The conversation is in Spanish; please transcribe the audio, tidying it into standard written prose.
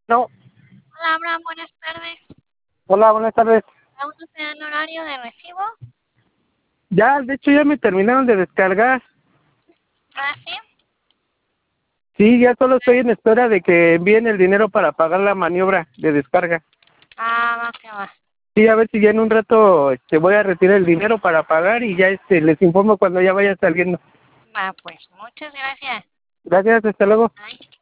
No, Hola, Abraham, buenas tardes. hola, buenas tardes. ¿Aún no te dan horario de recibo? Ya, de hecho, ya me terminaron de descargar. Ah, sí. Sí, ya solo estoy en espera de que envíen el dinero para pagar la maniobra de descarga. Ah, va que va. Sí, a ver si ya en un rato voy a retirar el dinero para pagar y ya les informo cuando ya vaya saliendo. Va, pues, muchas gracias. Gracias, hasta luego. Bye.